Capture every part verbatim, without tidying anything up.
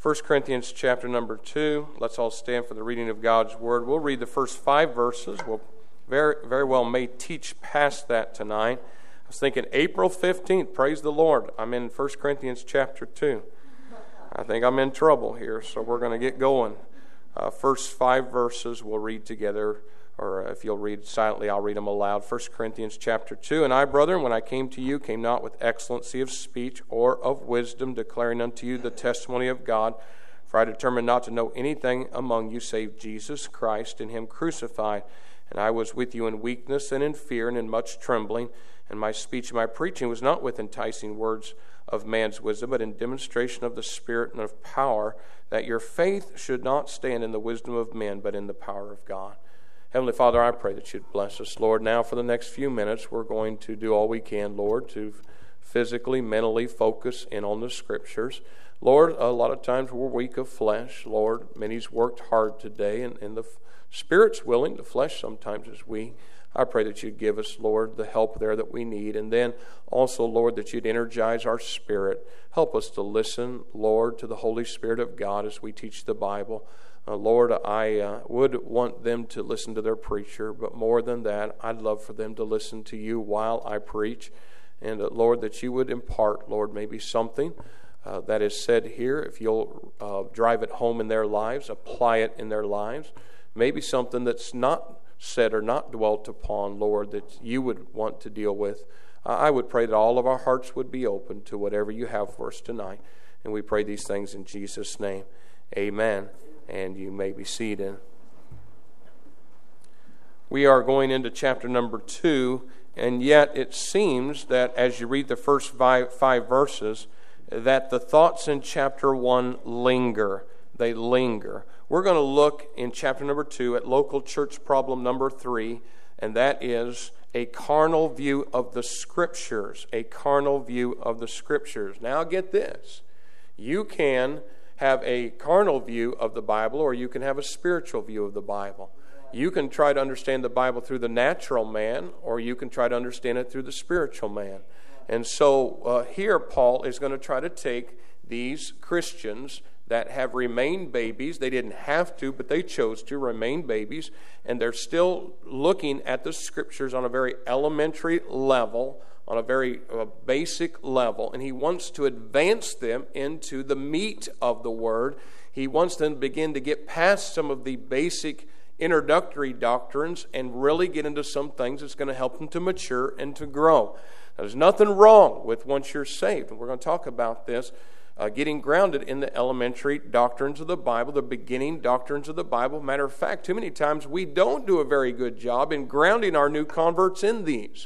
First Corinthians chapter number two. Let's all stand for the reading of God's Word. We'll read the first five verses. We'll very, very well may teach past that tonight. I was thinking April fifteenth, praise the Lord. I'm in First Corinthians chapter two. I think I'm in trouble here, so we're going to get going. Uh, first five verses we'll read together, or if you'll read silently, I'll read them aloud. First Corinthians chapter two. And I, brethren, when I came to you, came not with excellency of speech or of wisdom, declaring unto you the testimony of God. For I determined not to know anything among you save Jesus Christ and him crucified. And I was with you in weakness and in fear and in much trembling. And my speech and my preaching was not with enticing words of man's wisdom, but in demonstration of the Spirit and of power, that your faith should not stand in the wisdom of men, but in the power of God. Heavenly Father, I pray that you'd bless us. Lord, now for the next few minutes, we're going to do all we can, Lord, to physically, mentally focus in on the Scriptures. Lord, a lot of times we're weak of flesh. Lord, many's worked hard today, and, and the Spirit's willing. The flesh sometimes is weak. I pray that you'd give us, Lord, the help there that we need. And then also, Lord, that you'd energize our spirit. Help us to listen, Lord, to the Holy Spirit of God as we teach the Bible. Uh, Lord, I uh, would want them to listen to their preacher, but more than that, I'd love for them to listen to you while I preach. And uh, Lord, that you would impart, Lord, maybe something uh, that is said here. If you'll uh, drive it home in their lives, apply it in their lives. Maybe something that's not said or not dwelt upon, Lord, that you would want to deal with. Uh, I would pray that all of our hearts would be open to whatever you have for us tonight. And we pray these things in Jesus' name. Amen. And you may be seated. We are going into chapter number two, and yet it seems that as you read the first five, five verses, that the thoughts in chapter one linger. They linger. We're going to look in chapter number two at local church problem number three, and that is a carnal view of the Scriptures. A carnal view of the Scriptures. Now get this. You can have a carnal view of the Bible, or you can have a spiritual view of the Bible. You can try to understand the Bible through the natural man, or you can try to understand it through the spiritual man. And so uh, here Paul is going to try to take these Christians that have remained babies. They didn't have to, but they chose to remain babies, and they're still looking at the Scriptures on a very elementary level, on a very uh, basic level, and he wants to advance them into the meat of the Word. He wants them to begin to get past some of the basic introductory doctrines and really get into some things that's going to help them to mature and to grow. Now, there's nothing wrong with once you're saved, and we're going to talk about this. Uh, getting grounded in the elementary doctrines of the Bible, the beginning doctrines of the Bible. Matter of fact, too many times we don't do a very good job in grounding our new converts in these.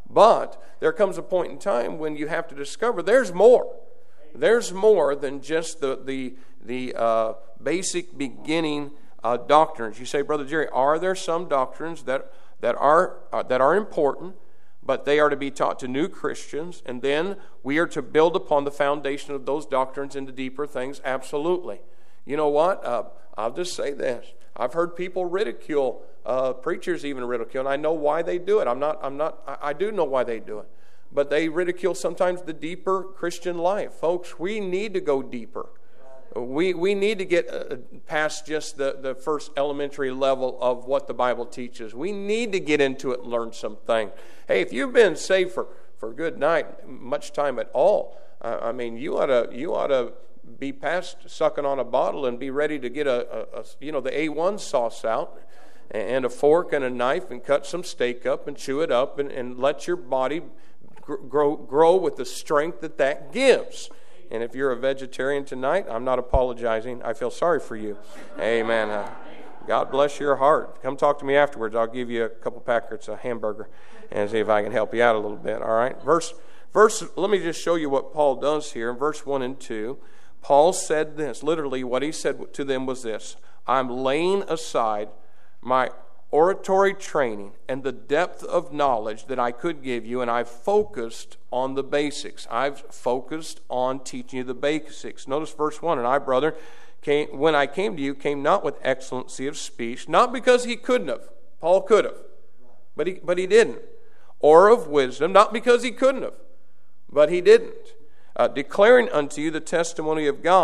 But there comes a point in time when you have to discover there's more. There's more than just the the the uh, basic beginning uh, doctrines. You say, Brother Jerry, are there some doctrines that that are uh, that are important, but they are to be taught to new Christians, and then we are to build upon the foundation of those doctrines into deeper things? Absolutely. You know what? Uh, I'll just say this. I've heard people ridicule, uh, preachers even ridicule, and I know why they do it. I'm not, I'm not, I, I do know why they do it. But they ridicule sometimes the deeper Christian life. Folks, we need to go deeper. We we need to get uh, past just the, the first elementary level of what the Bible teaches. We need to get into it and learn some things. Hey, if you've been saved for, for a good night, much time at all, uh, I mean, you ought to you ought to be past sucking on a bottle and be ready to get a, a, a you know the A one sauce out and a fork and a knife and cut some steak up and chew it up and, and let your body grow grow with the strength that that gives. And if you're a vegetarian tonight, I'm not apologizing. I feel sorry for you. Amen. Uh, God bless your heart. Come talk to me afterwards. I'll give you a couple packets of hamburger and see if I can help you out a little bit. All right. Verse, verse. Let me just show you what Paul does here in verse one and two. Paul said this. Literally, what he said to them was this: I'm laying aside my oratory training and the depth of knowledge that I could give you, and I've focused on the basics. I've focused on teaching you the basics. Notice verse one, and I, brother, came, when I came to you, came not with excellency of speech, not because he couldn't have. Paul could have, but he, but he didn't. Or of wisdom, not because he couldn't have, but he didn't. Uh, declaring unto you the testimony of God.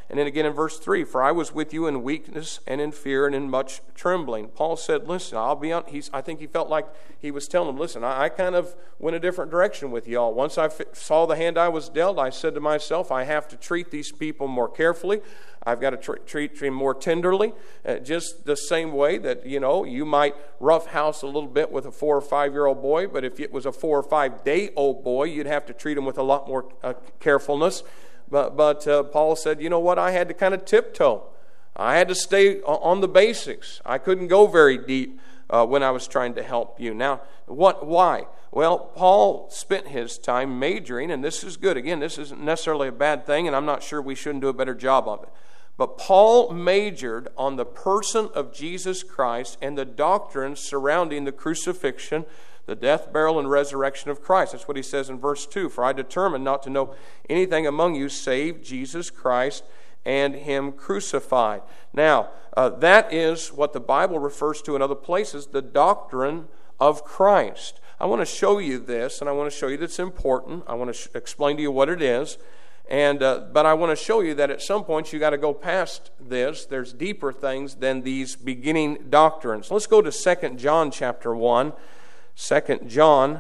And then again in verse three, for I was with you in weakness and in fear and in much trembling. Paul said, listen, I'll be on, he's, I think he felt like he was telling them, listen, I, I kind of went a different direction with y'all. Once I f- saw the hand I was dealt, I said to myself, I have to treat these people more carefully. I've got to tr- treat them more tenderly, uh, just the same way that, you know, you might roughhouse a little bit with a four or five-year-old boy, but if it was a four or five-day-old boy, you'd have to treat him with a lot more uh, carefulness. But, but uh, Paul said, you know what, I had to kind of tiptoe. I had to stay on the basics. I couldn't go very deep uh, when I was trying to help you. Now, what? Why? Well, Paul spent his time majoring, and this is good. Again, this isn't necessarily a bad thing, and I'm not sure we shouldn't do a better job of it. But Paul majored on the person of Jesus Christ and the doctrines surrounding the crucifixion, the death, burial, and resurrection of Christ. That's what he says in verse two. For I determined not to know anything among you save Jesus Christ and Him crucified. Now, uh, that is what the Bible refers to in other places, the doctrine of Christ. I want to show you this, and I want to show you that it's important. I want to sh- explain to you what it is. And uh, but I want to show you that at some point you got to go past this. There's deeper things than these beginning doctrines. Let's go to Second John chapter one. Second John,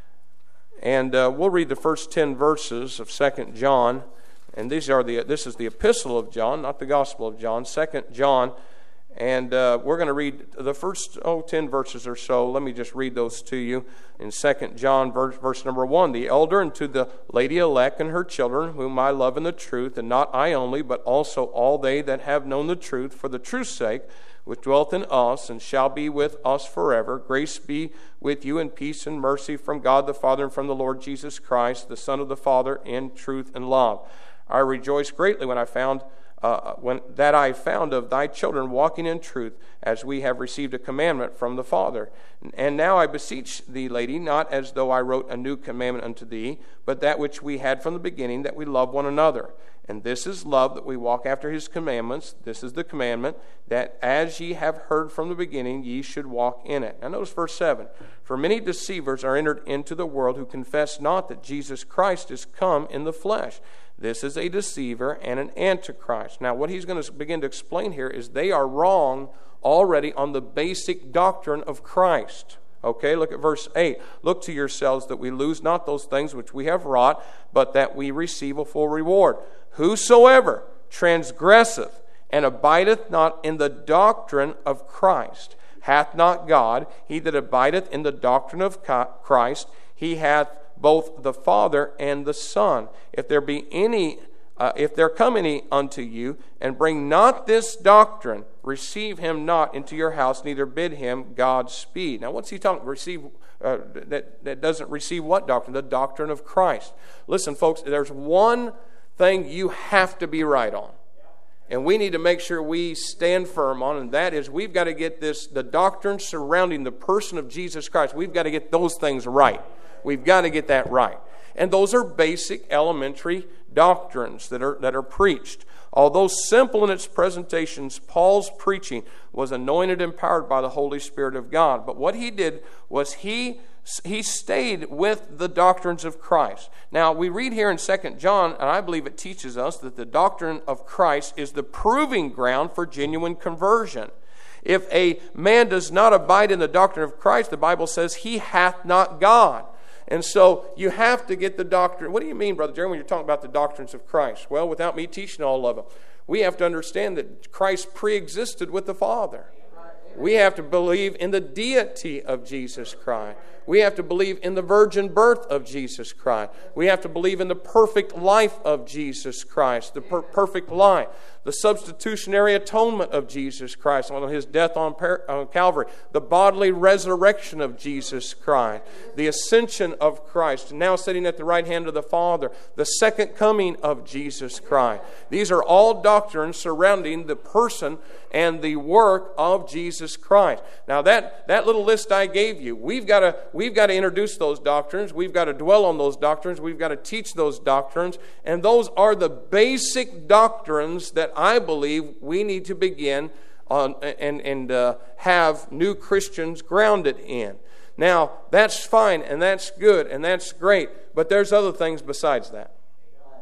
and uh, we'll read the first ten verses of Second John, and these are the this is the epistle of John, not the Gospel of John. Second John, and uh, we're going to read the first oh ten verses or so. Let me just read those to you. In Second John, verse, verse number one, the elder and to the lady elect and her children, whom I love in the truth, and not I only, but also all they that have known the truth, for the truth's sake, which dwelt in us and shall be with us forever. Grace be with you, and peace and mercy from God the Father and from the Lord Jesus Christ, the Son of the Father, in truth and love. I rejoiced greatly when I found uh, when that I found of thy children walking in truth, as we have received a commandment from the Father. And now I beseech thee, lady, not as though I wrote a new commandment unto thee, but that which we had from the beginning, that we love one another. And this is love, that we walk after his commandments. This is the commandment, that as ye have heard from the beginning, ye should walk in it. Now notice verse seven. For many deceivers are entered into the world, who confess not that Jesus Christ is come in the flesh. This is a deceiver and an antichrist. Now what he's going to begin to explain here is they are wrong already on the basic doctrine of Christ. Okay, look at verse eight. Look to yourselves that we lose not those things which we have wrought, but that we receive a full reward. Whosoever transgresseth and abideth not in the doctrine of Christ hath not God. He that abideth in the doctrine of Christ, he hath both the Father and the Son. If there be any, uh, if there come any unto you, and bring not this doctrine, receive him not into your house, neither bid him Godspeed. Now, what's he talking? Receive uh, that that doesn't receive what doctrine? The doctrine of Christ. Listen, folks. There's one thing you have to be right on, and we need to make sure we stand firm on, and that is we've got to get this, the doctrine surrounding the person of Jesus Christ. We've got to get those things right. We've got to get that right. And those are basic elementary doctrines that are that are preached. Although simple in its presentations, Paul's preaching was anointed and empowered by the Holy Spirit of God. But what he did was he he stayed with the doctrines of Christ. Now, we read here in Second John, and I believe it teaches us that the doctrine of Christ is the proving ground for genuine conversion. If a man does not abide in the doctrine of Christ, the Bible says he hath not God. And so you have to get the doctrine. What do you mean, Brother Jerry, when you're talking about the doctrines of Christ? Well, without me teaching all of them, we have to understand that Christ pre-existed with the Father. We have to believe in the deity of Jesus Christ. We have to believe in the virgin birth of Jesus Christ. We have to believe in the perfect life of Jesus Christ, the per- perfect life, the substitutionary atonement of Jesus Christ on his death on, Par- on Calvary, the bodily resurrection of Jesus Christ, the ascension of Christ, now sitting at the right hand of the Father, the second coming of Jesus Christ. These are all doctrines surrounding the person and the work of Jesus Christ. Now that, that little list I gave you, we've got to we've got to introduce those doctrines. We've got to dwell on those doctrines. We've got to teach those doctrines. And those are the basic doctrines that I believe we need to begin on and, and uh, have new Christians grounded in. Now, that's fine and that's good and that's great, but there's other things besides that.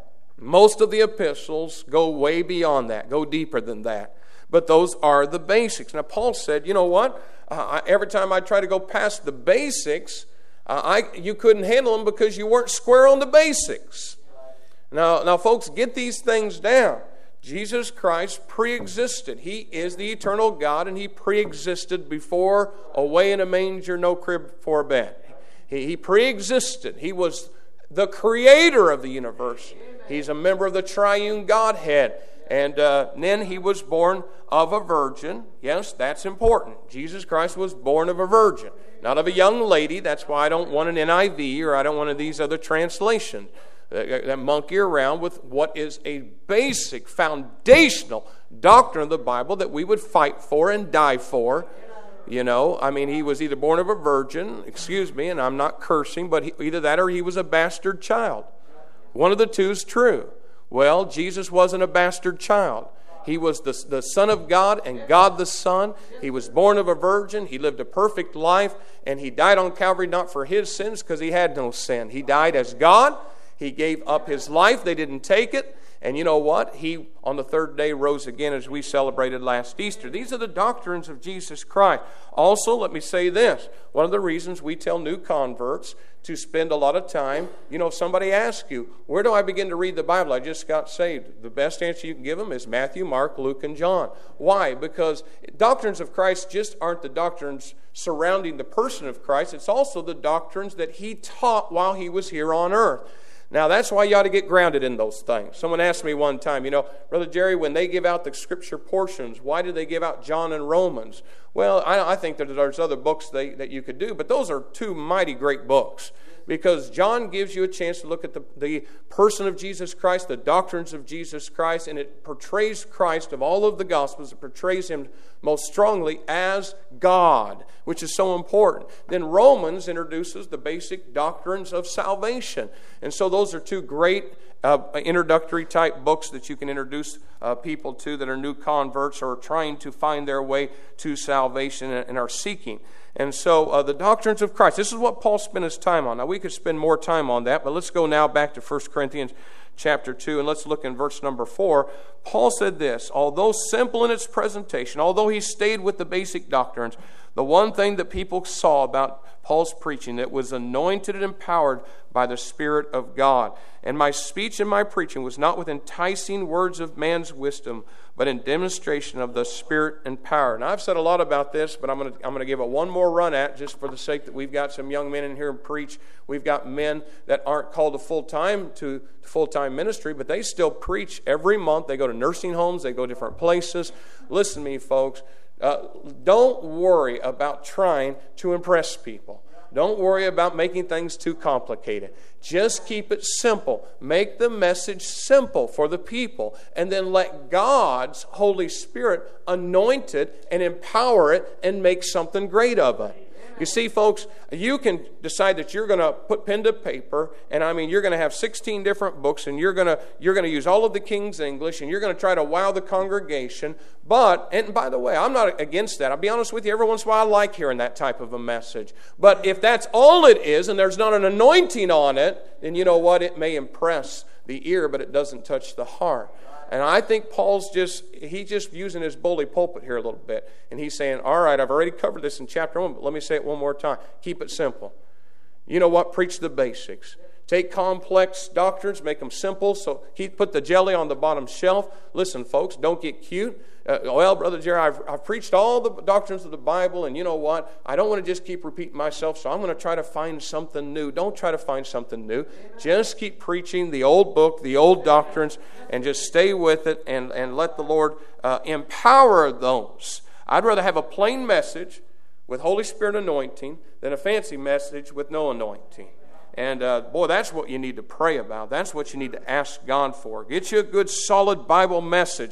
Most of the epistles go way beyond that, go deeper than that. But those are the basics. Now, Paul said, you know what? Uh, I, every time I try to go past the basics, uh, I, you couldn't handle them because you weren't square on the basics. Now, now, folks, get these things down. Jesus Christ pre-existed. He is the eternal God, and He pre-existed before away in a manger, no crib for a bed. He, he pre-existed. He was the creator of the universe. He's a member of the triune Godhead. And uh, then He was born of a virgin. Yes, that's important. Jesus Christ was born of a virgin, not of a young lady. That's why I don't want an N I V or I don't want these other translations that monkey around with what is a basic, foundational doctrine of the Bible that we would fight for and die for. You know, I mean, He was either born of a virgin, excuse me, and I'm not cursing, but he, either that or He was a bastard child. One of the two is true. Well, Jesus wasn't a bastard child. He was the, the Son of God and God the Son. He was born of a virgin. He lived a perfect life, and He died on Calvary not for His sins because He had no sin. He died as God. He gave up His life. They didn't take it. And you know what? He, on the third day, rose again as we celebrated last Easter. These are the doctrines of Jesus Christ. Also, let me say this. One of the reasons we tell new converts to spend a lot of time, you know, if somebody asks you, where do I begin to read the Bible? I just got saved. The best answer you can give them is Matthew, Mark, Luke, and John. Why? Because doctrines of Christ just aren't the doctrines surrounding the person of Christ. It's also the doctrines that He taught while He was here on earth. Now, that's why you ought to get grounded in those things. Someone asked me one time, you know, Brother Jerry, when they give out the scripture portions, why do they give out John and Romans? Well, I, I think that there's other books they, that you could do, but those are two mighty great books. Because John gives you a chance to look at the, the person of Jesus Christ, the doctrines of Jesus Christ, and it portrays Christ of all of the Gospels. It portrays Him most strongly as God, which is so important. Then Romans introduces the basic doctrines of salvation. And so those are two great uh, introductory type books that you can introduce uh, people to that are new converts or trying to find their way to salvation and are seeking. And so uh, the doctrines of Christ, this is what Paul spent his time on. Now we could spend more time on that, but let's go now back to First Corinthians chapter two, and let's look in verse number four. Paul said this, although simple in its presentation, although he stayed with the basic doctrines, the one thing that people saw about Paul's preaching, that was anointed and empowered by the Spirit of God. And my speech and my preaching was not with enticing words of man's wisdom, but in demonstration of the Spirit and power. And I've said a lot about this, but I'm going to I'm going to give it one more run at, just for the sake that we've got some young men in here and preach. We've got men that aren't called to full-time to full-time ministry, but they still preach every month. They go to nursing homes. They go different places. Listen to me, folks. Uh, don't worry about trying to impress people. Don't worry about making things too complicated. Just keep it simple. Make the message simple for the people. And then let God's Holy Spirit anoint it and empower it and make something great of it. You see, folks, you can decide that you're going to put pen to paper, and I mean, you're going to have sixteen different books, and you're going to you're going to use all of the King's English, and you're going to try to wow the congregation. But, and by the way, I'm not against that. I'll be honest with you, every once in a while I like hearing that type of a message. But if that's all it is, and there's not an anointing on it, then you know what? It may impress the ear, but it doesn't touch the heart. And I think Paul's just, he's just using his bully pulpit here a little bit. And he's saying, all right, I've already covered this in chapter one, but let me say it one more time. Keep it simple. You know what? Preach the basics. Take complex doctrines, make them simple. So he put the jelly on the bottom shelf. Listen, folks, don't get cute. Uh, well, Brother Jerry, I've, I've preached all the doctrines of the Bible, and you know what? I don't want to just keep repeating myself, so I'm going to try to find something new. Don't try to find something new. Just keep preaching the old book, the old doctrines, and just stay with it and, and let the Lord uh, empower those. I'd rather have a plain message with Holy Spirit anointing than a fancy message with no anointing. And uh, boy, that's what you need to pray about. That's what you need to ask God for. Get you a good, solid Bible message.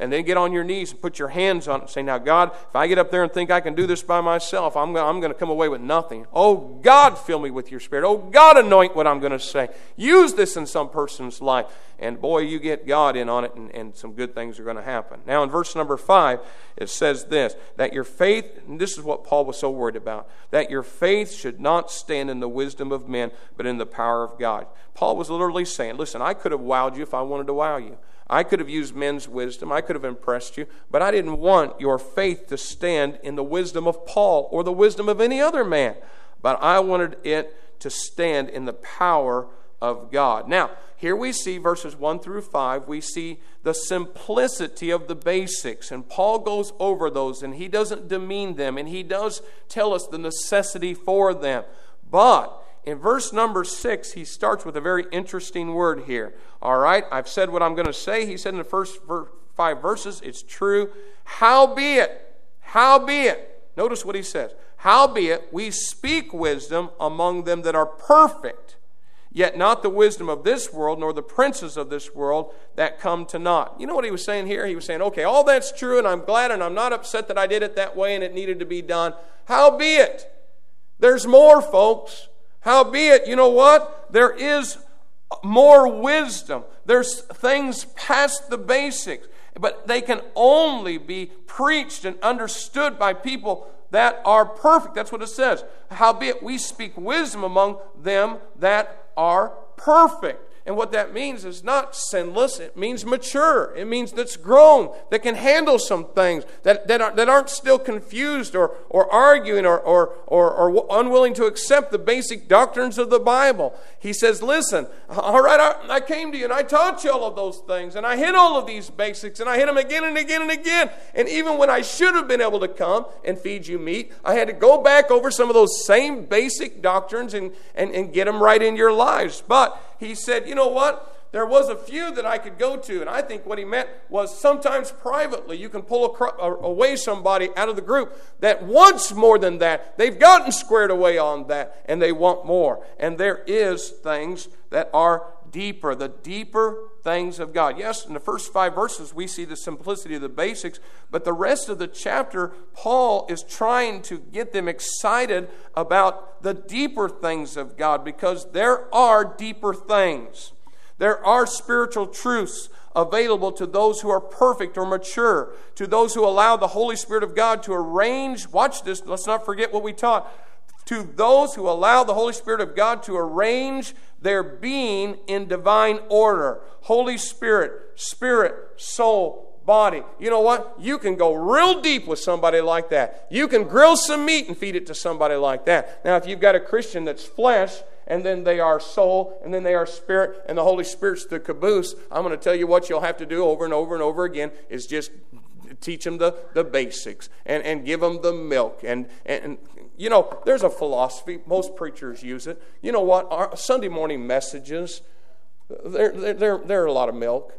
and then get on your knees and put your hands on it and say, now God, if I get up there and think I can do this by myself, I'm going, I'm going to come away with nothing. Oh God, fill me with your Spirit. Oh God, anoint what I'm going to say. Use this in some person's life. And boy, you get God in on it, and, and some good things are going to happen. Now in verse number five, it says this, that your faith, and this is what Paul was so worried about, that your faith should not stand in the wisdom of men, but in the power of God. Paul was literally saying, listen, I could have wowed you if I wanted to wow you. I could have used men's wisdom. I could have impressed you. But I didn't want your faith to stand in the wisdom of Paul or the wisdom of any other man. But I wanted it to stand in the power of God. Now, here we see verses one through five, we see the simplicity of the basics. And Paul goes over those, and he doesn't demean them, and he does tell us the necessity for them. But in verse number six, he starts with a very interesting word here. All right, I've said what I'm going to say. He said in the first five verses, it's true. Howbeit, howbeit, notice what he says. Howbeit, we speak wisdom among them that are perfect, yet not the wisdom of this world, nor the princes of this world that come to naught. You know what he was saying here? He was saying, okay, all that's true, and I'm glad, and I'm not upset that I did it that way, and it needed to be done. Howbeit, there's more, folks. Howbeit, you know what? There is more wisdom. There's things past the basics, but they can only be preached and understood by people that are perfect. That's what it says. Howbeit, we speak wisdom among them that are perfect. And what that means is not sinless. It means mature. It means that's grown, that can handle some things, that, that, are, that aren't still confused or, or arguing or, or, or, or unwilling to accept the basic doctrines of the Bible. He says, listen, all right, I, I came to you and I taught you all of those things, and I hit all of these basics, and I hit them again and again and again. And even when I should have been able to come and feed you meat, I had to go back over some of those same basic doctrines and, and, and get them right in your lives. But he said, you know what? There was a few that I could go to, and I think what he meant was sometimes privately you can pull away somebody out of the group that wants more than that. They've gotten squared away on that, and they want more. And there is things that are deeper, the deeper things of God. Yes, in the first five verses we see the simplicity of the basics, but the rest of the chapter, Paul is trying to get them excited about the deeper things of God, because there are deeper things. There are spiritual truths available to those who are perfect or mature, to those who allow the Holy Spirit of God to arrange, watch this, let's not forget what we taught, to those who allow the Holy Spirit of God to arrange their being in divine order. Holy Spirit, spirit, soul, body. You know what? You can go real deep with somebody like that. You can grill some meat and feed it to somebody like that. Now, if you've got a Christian that's flesh, and then they are soul, and then they are spirit, and the Holy Spirit's the caboose, I'm going to tell you what you'll have to do over and over and over again is just teach them the, the basics and, and give them the milk. And, and, you know, there's a philosophy. Most preachers use it. You know what? Our Sunday morning messages, they're, they're, they're a lot of milk.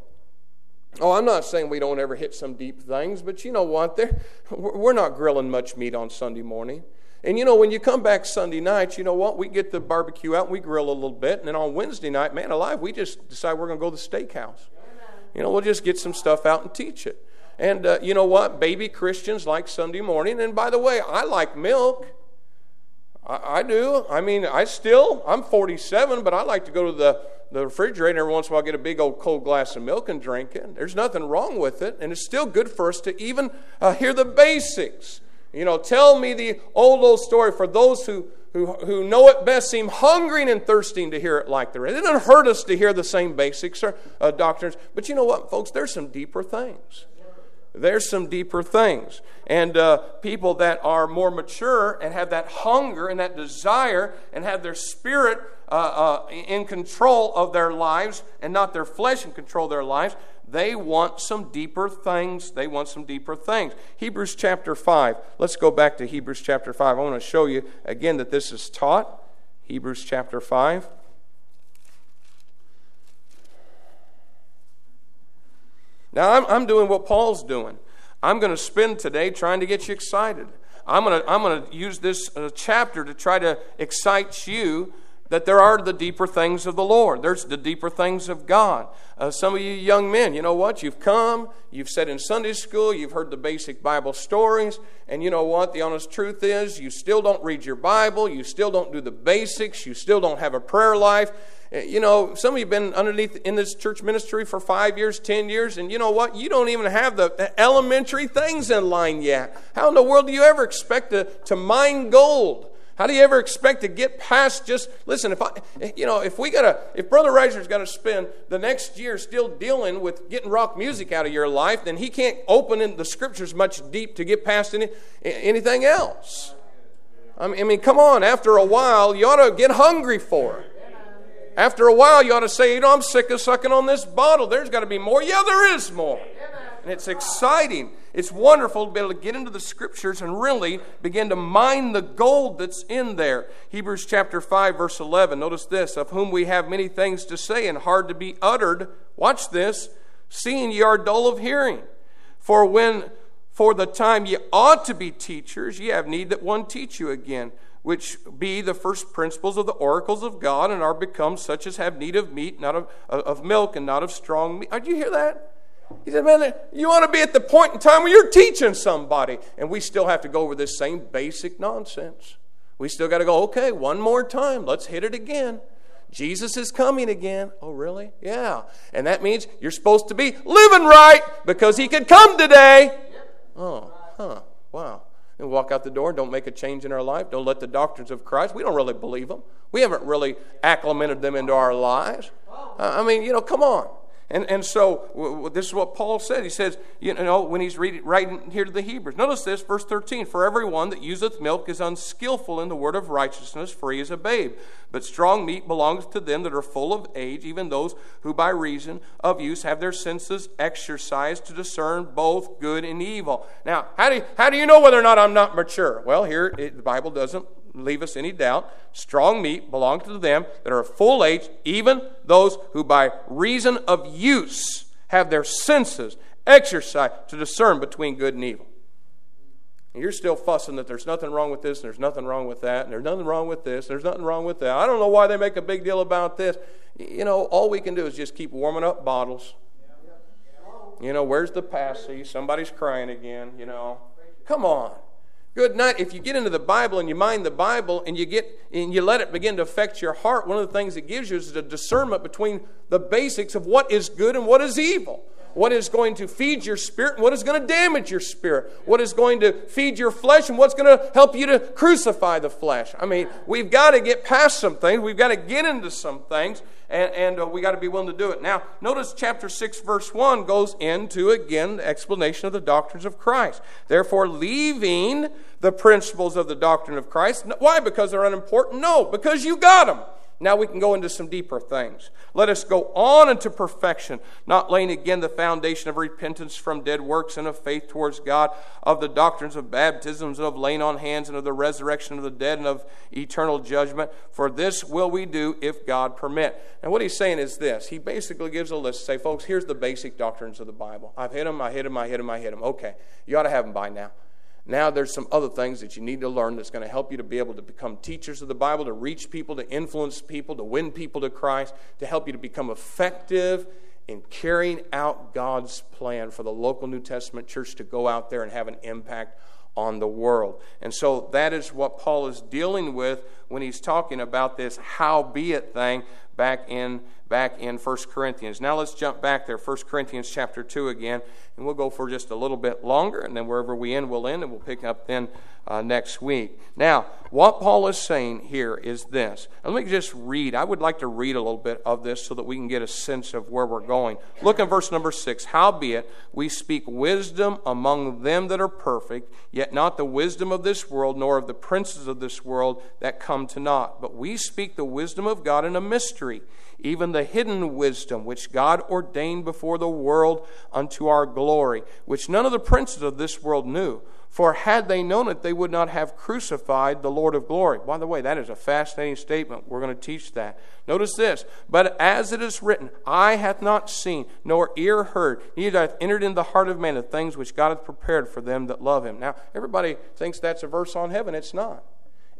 Oh, I'm not saying we don't ever hit some deep things, but you know what? They're, we're not grilling much meat on Sunday morning. And you know, when you come back Sunday night, you know what? We get the barbecue out and we grill a little bit. And then on Wednesday night, man alive, we just decide we're going to go to the steakhouse. You know, we'll just get some stuff out and teach it. And uh, you know what? Baby Christians like Sunday morning. And by the way, I like milk. I, I do. I mean, I still, I'm forty-seven, but I like to go to the, the refrigerator every once in a while, get a big old cold glass of milk and drink it. There's nothing wrong with it. And it's still good for us to even uh, hear the basics. You know, tell me the old, old story for those who, who, who know it best, seem hungering and thirsting to hear it like the rest. It doesn't hurt us to hear the same basics or uh, doctrines. But you know what, folks? There's some deeper things. There's some deeper things. And uh, people that are more mature and have that hunger and that desire and have their spirit uh, uh, in control of their lives and not their flesh in control of their lives, they want some deeper things. They want some deeper things. Hebrews chapter five. Let's go back to Hebrews chapter five. I want to show you again that this is taught. Hebrews chapter five. Now, I'm, I'm doing what Paul's doing. I'm going to spend today trying to get you excited. I'm going to, I'm going to use this uh, chapter to try to excite you, that there are the deeper things of the Lord. There's the deeper things of God. Uh, some of you young men, you know what? You've come, you've sat in Sunday school, you've heard the basic Bible stories, and you know what? The honest truth is you still don't read your Bible, you still don't do the basics, you still don't have a prayer life. You know, some of you have been underneath in this church ministry for five years, ten years, and you know what? You don't even have the elementary things in line yet. How in the world do you ever expect to, to mine gold? How do you ever expect to get past just, listen, if I, you know, if we gotta, if Brother Reiser's got to spend the next year still dealing with getting rock music out of your life, then he can't open in the scriptures much deep to get past any, anything else. I mean, I mean, come on, after a while, you ought to get hungry for it. After a while, you ought to say, you know, I'm sick of sucking on this bottle. There's got to be more. Yeah, there is more. And it's exciting. It's wonderful to be able to get into the scriptures and really begin to mine the gold that's in there. Hebrews chapter five, verse eleven. Notice this. Of whom we have many things to say and hard to be uttered. Watch this. Seeing ye are dull of hearing. For when for the time ye ought to be teachers, ye have need that one teach you again, which be the first principles of the oracles of God, and are become such as have need of meat, not of, of milk, and not of strong meat. Did you hear that? He said, man, you want to be at the point in time where you're teaching somebody. And we still have to go over this same basic nonsense. We still got to go, okay, one more time. Let's hit it again. Jesus is coming again. Oh, really? Yeah. And that means you're supposed to be living right because he could come today. Oh, huh. Wow. And walk out the door, don't make a change in our life, don't let the doctrines of Christ, we don't really believe them. We haven't really acclimated them into our lives. Uh, I mean, you know, come on. And and so w- w- this is what Paul said. He says, you know, when he's reading, writing here to the Hebrews. Notice this, verse thirteen. For everyone that useth milk is unskillful in the word of righteousness, for he is a babe. But strong meat belongs to them that are full of age, even those who by reason of use have their senses exercised to discern both good and evil. Now, how do you, how do you know whether or not I'm not mature? Well, here it, the Bible doesn't leave us any doubt. Strong meat belongs to them that are of full age, even those who by reason of use have their senses exercised to discern between good and evil. And you're still fussing that there's nothing wrong with this, and there's nothing wrong with that, and there's nothing wrong with this, there's nothing wrong with that. I don't know why they make a big deal about this. You know, all we can do is just keep warming up bottles. You know, where's the passy? Somebody's crying again, you know. Come on. Good night. If you get into the Bible and you mind the Bible and you get and you let it begin to affect your heart, one of the things it gives you is a discernment between the basics of what is good and what is evil. What is going to feed your spirit and what is going to damage your spirit. What is going to feed your flesh and what's going to help you to crucify the flesh. I mean, we've got to get past some things. We've got to get into some things. And, and uh, we got to be willing to do it. Now, notice chapter six, verse one goes into, again, the explanation of the doctrines of Christ. Therefore, leaving the principles of the doctrine of Christ. Why? Because they're unimportant? No, because you got them. Now we can go into some deeper things. Let us go on into perfection, not laying again the foundation of repentance from dead works and of faith towards God, of the doctrines of baptisms, and of laying on hands, and of the resurrection of the dead, and of eternal judgment. For this will we do if God permit. And what he's saying is this. He basically gives a list. Say, folks, here's the basic doctrines of the Bible. I've hit them, I hit them, I hit them, I hit them. Okay, you ought to have them by now. Now there's some other things that you need to learn that's going to help you to be able to become teachers of the Bible, to reach people, to influence people, to win people to Christ, to help you to become effective in carrying out God's plan for the local New Testament church to go out there and have an impact on the world. And so that is what Paul is dealing with when he's talking about this howbeit thing back in back in First Corinthians. Now let's jump back there, First Corinthians chapter two again, and we'll go for just a little bit longer, and then wherever we end, we'll end, and we'll pick up then uh, next week. Now, what Paul is saying here is this. And let me just read. I would like to read a little bit of this so that we can get a sense of where we're going. Look at verse number six. Howbeit, we speak wisdom among them that are perfect, yet not the wisdom of this world, nor of the princes of this world that come to naught. But we speak the wisdom of God in a mystery, even the hidden wisdom which God ordained before the world unto our glory, which none of the princes of this world knew. For had they known it, they would not have crucified the Lord of glory. By the way, that is a fascinating statement. We're going to teach that. Notice this. But as it is written, eye hath not seen, nor ear heard, neither hath entered into the heart of man the things which God hath prepared for them that love him. Now, everybody thinks that's a verse on heaven. It's not.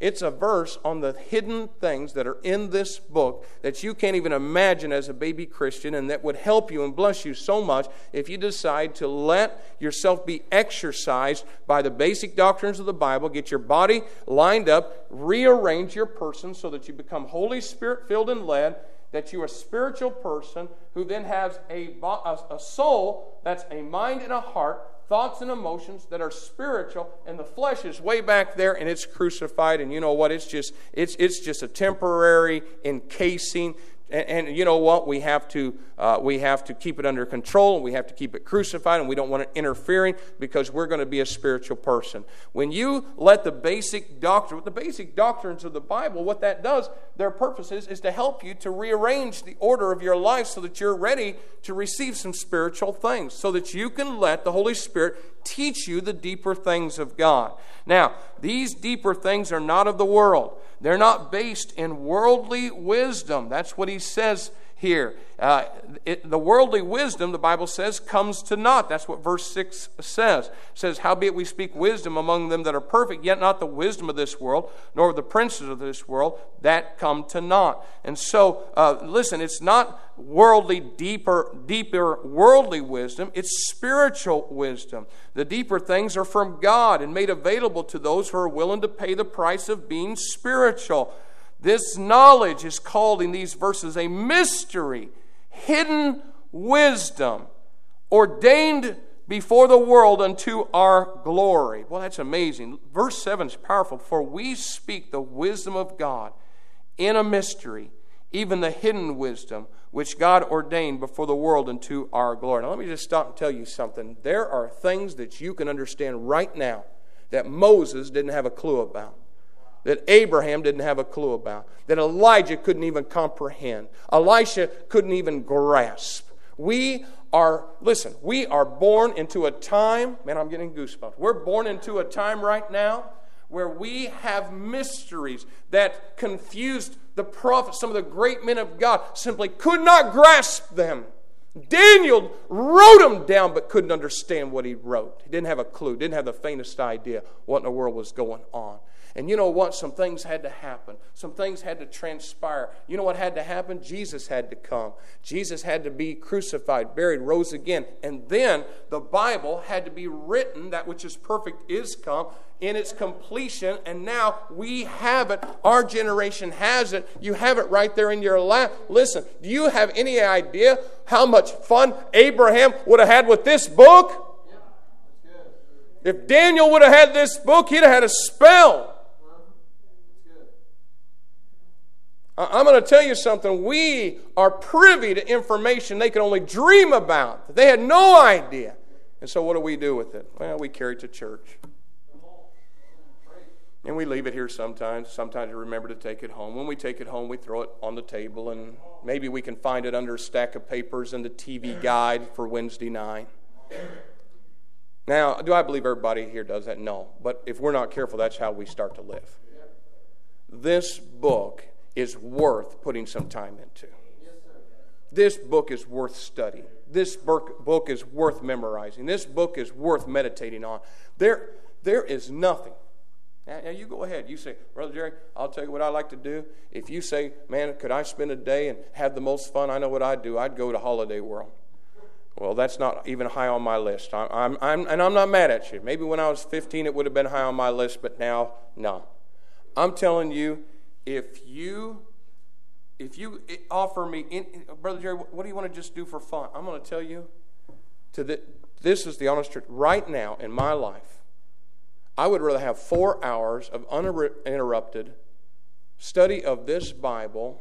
It's a verse on the hidden things that are in this book that you can't even imagine as a baby Christian, and that would help you and bless you so much if you decide to let yourself be exercised by the basic doctrines of the Bible, get your body lined up, rearrange your person so that you become Holy Spirit filled and led, that you're a spiritual person who then has a, a, a soul that's a mind and a heart, thoughts and emotions that are spiritual, and the flesh is way back there and it's crucified. And you know what? It's just it's it's just a temporary encasing. And, and you know what? We have to uh, we have to keep it under control, and we have to keep it crucified, and we don't want it interfering because we're going to be a spiritual person. When you let the basic doctrine, the basic doctrines of the Bible, what that does, their purpose is, is to help you to rearrange the order of your life so that you're ready to receive some spiritual things, so that you can let the Holy Spirit teach you the deeper things of God. Now, these deeper things are not of the world. They're not based in worldly wisdom. That's what he says here. Uh, it, the worldly wisdom, the Bible says, comes to naught. That's what verse six says. It says, howbeit we speak wisdom among them that are perfect, yet not the wisdom of this world, nor of the princes of this world, that come to naught. And so, uh, listen, it's not worldly, deeper, deeper worldly wisdom. It's spiritual wisdom. The deeper things are from God and made available to those who are willing to pay the price of being spiritual. This knowledge is called in these verses a mystery, hidden wisdom, ordained before the world unto our glory. Well, that's amazing. Verse seven is powerful. For we speak the wisdom of God in a mystery, even the hidden wisdom, which God ordained before the world unto our glory. Now, let me just stop and tell you something. There are things that you can understand right now that Moses didn't have a clue about, that Abraham didn't have a clue about, that Elijah couldn't even comprehend, Elisha couldn't even grasp. We are, listen, we are born into a time, man, I'm getting goosebumps. We're born into a time right now where we have mysteries that confused the prophets. Some of the great men of God simply could not grasp them. Daniel wrote them down but couldn't understand what he wrote. He didn't have a clue, didn't have the faintest idea what in the world was going on. And you know what? Some things had to happen. Some things had to transpire. You know what had to happen? Jesus had to come. Jesus had to be crucified, buried, rose again. And then the Bible had to be written. That which is perfect is come in its completion. And now we have it. Our generation has it. You have it right there in your lap. Listen, do you have any idea how much fun Abraham would have had with this book? If Daniel would have had this book, he'd have had a spell. I'm going to tell you something. We are privy to information they could only dream about. They had no idea. And so what do we do with it? Well, we carry it to church. And we leave it here sometimes. Sometimes we remember to take it home. When we take it home, we throw it on the table, and maybe we can find it under a stack of papers in the T V guide for Wednesday night. Now, do I believe everybody here does that? No. But if we're not careful, that's how we start to live. This book is worth putting some time into. This book is worth studying. This book is worth memorizing. This book is worth meditating on. There, there is nothing. Now, now you go ahead. You say, Brother Jerry, I'll tell you what I like to do. If you say, man, could I spend a day and have the most fun? I know what I'd do. I'd go to Holiday World. Well, that's not even high on my list. I'm, I'm, I'm, and I'm not mad at you. Maybe when I was fifteen it would have been high on my list, but now, no. I'm telling you, If you, if you offer me, in, Brother Jerry, what do you want to just do for fun? I'm going to tell you, to the, this is the honest truth. Right now in my life, I would rather have four hours of uninterrupted study of this Bible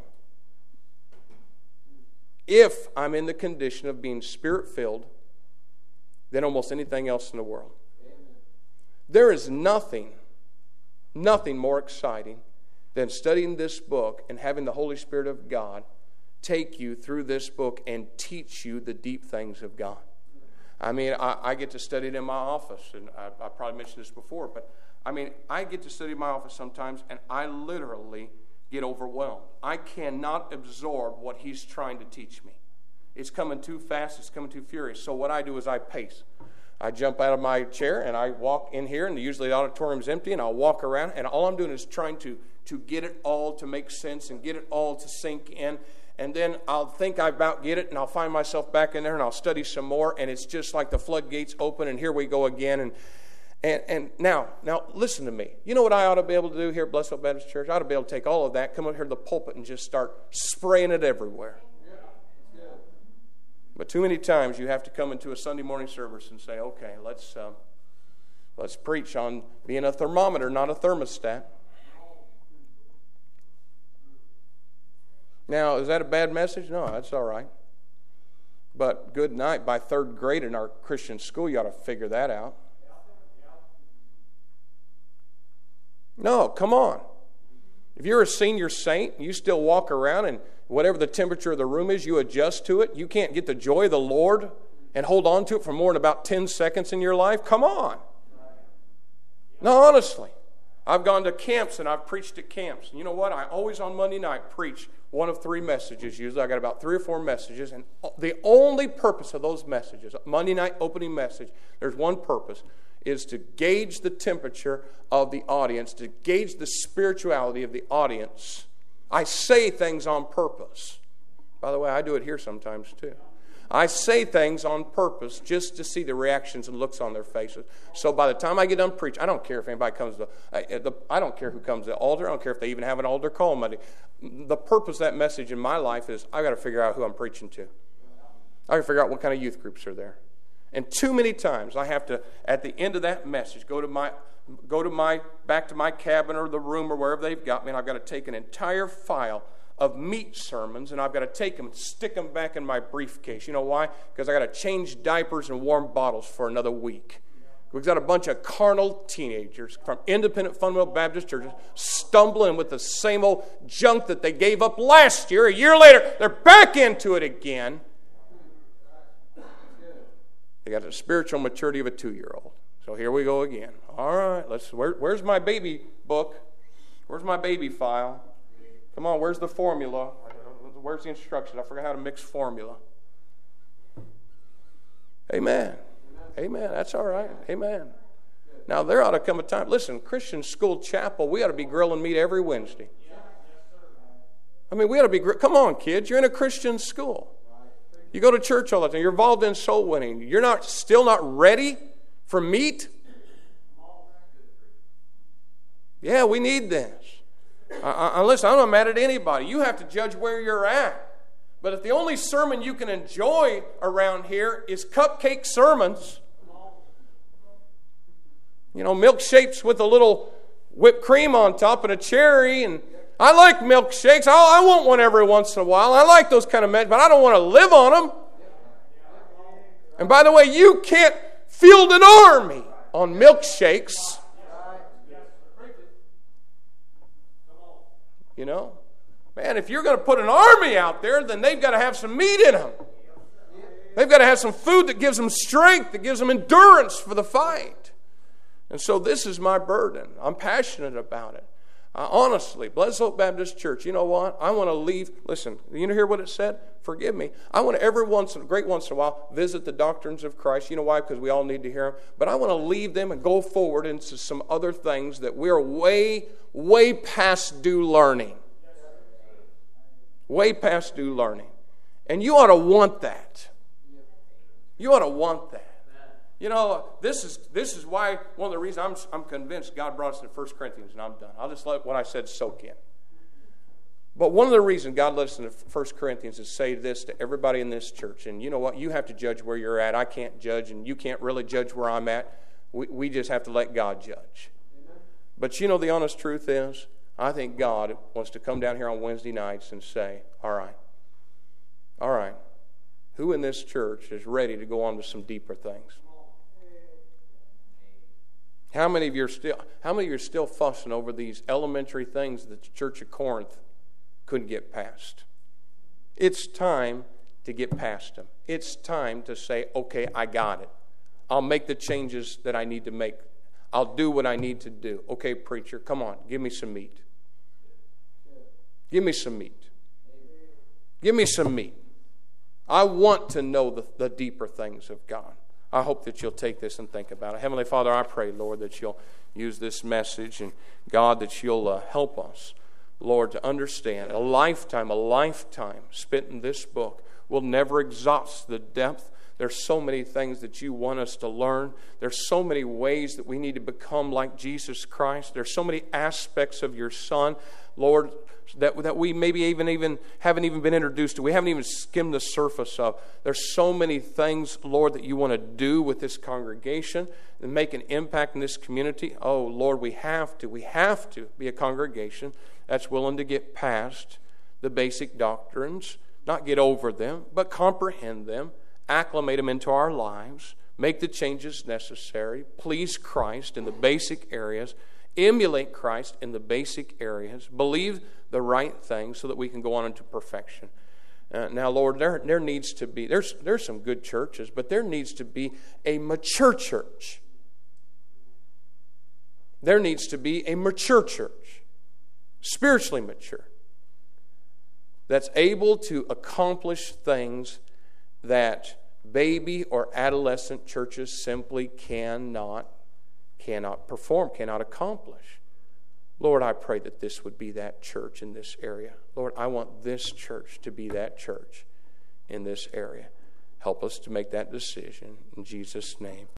if I'm in the condition of being Spirit-filled than almost anything else in the world. There is nothing, nothing more exciting than studying this book and having the Holy Spirit of God take you through this book and teach you the deep things of God. I mean, I, I get to study it in my office, and I, I probably mentioned this before, but I mean, I get to study in my office sometimes, and I literally get overwhelmed. I cannot absorb what he's trying to teach me. It's coming too fast, it's coming too furious. So what I do is I pace. I jump out of my chair and I walk in here, and usually the auditorium's empty, and I'll walk around, and all I'm doing is trying to, to get it all to make sense and get it all to sink in. And then I'll think I about get it, and I'll find myself back in there, and I'll study some more, and it's just like the floodgates open, and here we go again. And and and now, now listen to me. You know what I ought to be able to do here at Blessed Hope Baptist Church? I ought to be able to take all of that, come up here to the pulpit, and just start spraying it everywhere. But too many times you have to come into a Sunday morning service and say, okay, let's uh, let's preach on being a thermometer, not a thermostat. Now, is that a bad message? No, that's all right. But good night. By third grade in our Christian school, you ought to figure that out. No, come on. If you're a senior saint, you still walk around and whatever the temperature of the room is, you adjust to it. You can't get the joy of the Lord and hold on to it for more than about ten seconds in your life. Come on. No, honestly. I've gone to camps and I've preached at camps. And you know what? I always on Monday night preach one of three messages. Usually I got about three or four messages. And the only purpose of those messages, Monday night opening message, there's one purpose, is to gauge the temperature of the audience, to gauge the spirituality of the audience. I say things on purpose. By the way, I do it here sometimes too. I say things on purpose just to see the reactions and looks on their faces. So by the time I get done preaching, I don't care if anybody comes to the, I don't care who comes to the altar. I don't care if they even have an altar call Monday. The purpose of that message in my life is I got to figure out who I'm preaching to. I got to figure out what kind of youth groups are there. And too many times I have to, at the end of that message, go to my, go to my, back to my cabin or the room or wherever they've got me, and I've got to take an entire file of meat sermons, and I've got to take them and stick them back in my briefcase. You know why? Because I got to change diapers and warm bottles for another week. We've got a bunch of carnal teenagers from independent fundamental Baptist churches stumbling with the same old junk that they gave up last year. A year later, they're back into it again. They got the spiritual maturity of a two-year-old. So here we go again. All right, let's. Where, where's my baby book? Where's my baby file? Come on, where's the formula? Where's the instruction? I forgot how to mix formula. Amen. Amen. That's all right. Amen. Now, there ought to come a time. Listen, Christian School Chapel, we ought to be grilling meat every Wednesday. I mean, we ought to be. Come on, kids. You're in a Christian school. You go to church all the time. You're involved in soul winning. You're not still not ready for meat? Yeah, we need this. I, I, listen, I'm not mad at anybody. You have to judge where you're at. But if the only sermon you can enjoy around here is cupcake sermons, you know, milkshakes with a little whipped cream on top and a cherry, and I like milkshakes. I, I want one every once in a while. I like those kind of men, but I don't want to live on them. And by the way, you can't field an army on milkshakes. You know, man, if you're going to put an army out there, then they've got to have some meat in them. They've got to have some food that gives them strength, that gives them endurance for the fight. And so this is my burden. I'm passionate about it. Uh, honestly, Blessed Hope Baptist Church, you know what? I want to leave. Listen, you know hear what it said? Forgive me. I want to every once, great once in a while, visit the doctrines of Christ. You know why? Because we all need to hear them. But I want to leave them and go forward into some other things that we're way, way past due learning. Way past due learning. And you ought to want that. You ought to want that. You know, this is this is why one of the reasons I'm I'm convinced God brought us to First Corinthians, and I'm done. I'll just let what I said soak in. But one of the reasons God led us into First Corinthians is to say this to everybody in this church. And you know what? You have to judge where you're at. I can't judge, and you can't really judge where I'm at. We, we just have to let God judge. Amen. But you know, the honest truth is, I think God wants to come down here on Wednesday nights and say, all right, all right, who in this church is ready to go on to some deeper things? How many of you are still how many of you are still fussing over these elementary things that the Church of Corinth couldn't get past? It's time to get past them. It's time to say, okay, I got it. I'll make the changes that I need to make. I'll do what I need to do. Okay, preacher, come on, give me some meat. Give me some meat. Give me some meat. I want to know the, the deeper things of God. I hope that you'll take this and think about it. Heavenly Father, I pray, Lord, that you'll use this message, and God, that you'll uh, help us, Lord, to understand a lifetime, a lifetime spent in this book will never exhaust the depth. There's so many things that you want us to learn. There's so many ways that we need to become like Jesus Christ. There's so many aspects of your Son, Lord, that, that we maybe even, even haven't even been introduced to. We haven't even skimmed the surface of. There's so many things, Lord, that you want to do with this congregation and make an impact in this community. Oh, Lord, we have to. We have to be a congregation that's willing to get past the basic doctrines, not get over them, but comprehend them, acclimate them into our lives, make the changes necessary, please Christ in the basic areas, emulate Christ in the basic areas, believe the right things so that we can go on into perfection. Uh, now, Lord, there, there needs to be, there's, there's some good churches, but there needs to be a mature church. There needs to be a mature church, spiritually mature, that's able to accomplish things that baby or adolescent churches simply cannot, cannot perform, cannot accomplish. Lord, I pray that this would be that church in this area. Lord, I want this church to be that church in this area. Help us to make that decision in Jesus' name.